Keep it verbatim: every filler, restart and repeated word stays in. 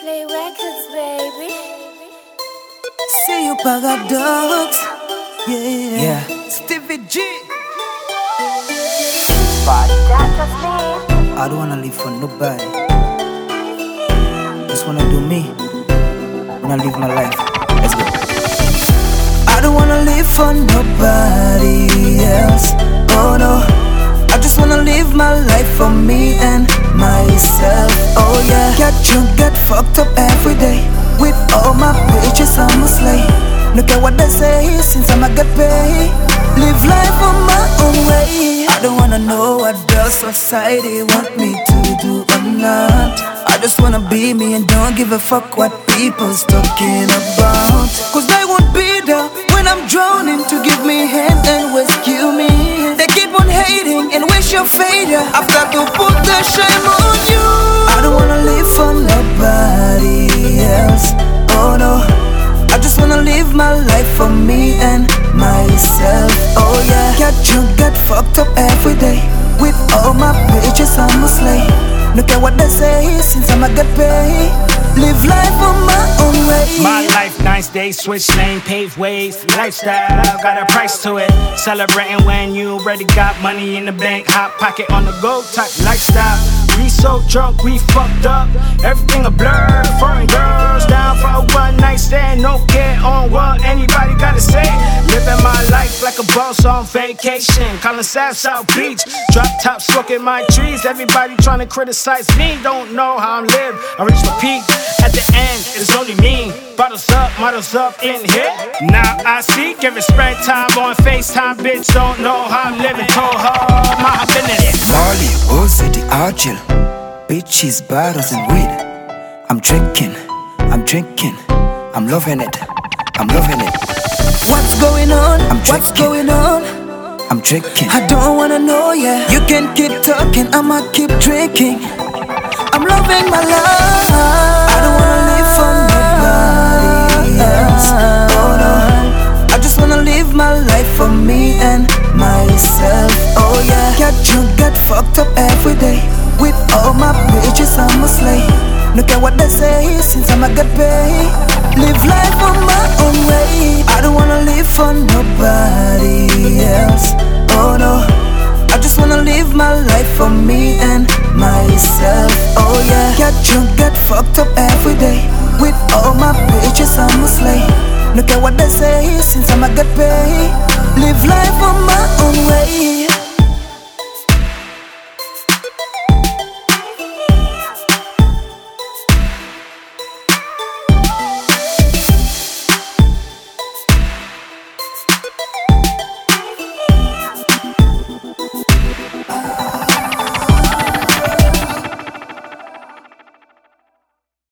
Play records, baby. See you paradox. Yeah, Yeah. Stevie G. That's me. I don't wanna live for nobody. Just wanna do me. Wanna live my life. Let's go. I don't wanna live for nobody else. Oh no, I just wanna live my life for me and myself. Oh yeah, get drunk, get fucked up every day. With all my bitches, I'm a slave. Look at what they say, since I'ma get paid. Live life on my own way. I don't wanna know what the society want me to do or not. I just wanna be me and don't give a fuck what people's talking about. Cause they won't be there when I'm drowning to give me hand and rescue me. They keep on hating and wish you're failure after to put the shame on you. I don't wanna live for nobody else. Oh no, I just wanna live my life for me and myself. Oh yeah, get drunk, get fucked up every day. With all my bitches, I'm a slave. Look at what they say, since I'ma get paid. Live life on my own way. My life, nice days, switch lane, paved ways. Lifestyle, got a price to it. Celebrating when you already got money in the bank. Hot pocket on the go type lifestyle. We so drunk, we fucked up. Everything a blur. Foreign girls down for a one night stand. No care on what anybody gotta say. Living my life like a boss on vacation. Calling South South Beach. Drop top, smoking my trees. Everybody trying to criticize me. Don't know how I'm living. I reach my peak. At the end, it's only me. Bottles up, models up in here. Now I see, give it spend time on FaceTime. Bitch, don't know how I'm living. Told her my business. Molly, oh, city Archil. Bitches, bottles, and weed. I'm drinking, I'm drinking. I'm loving it, I'm loving it. What's going on? I'm What's drinking. going on? I'm drinking. I don't wanna know, yeah. You can keep talking, I'ma keep drinking. I'm loving my life. I don't wanna live for nobody else. Oh no, I just wanna live my life for me and myself. Oh yeah, get drunk, get fucked up every day. With all my bitches, I'm a slave. Look at what they say, since I'ma get paid. Live life on my own way. I don't wanna live for nobody else. Oh no, I just wanna live my life for me and myself. Oh yeah, get drunk, get fucked up every day. With all my bitches, I'm a slave. Look at what they say, since I'ma get paid. Live life on my own way.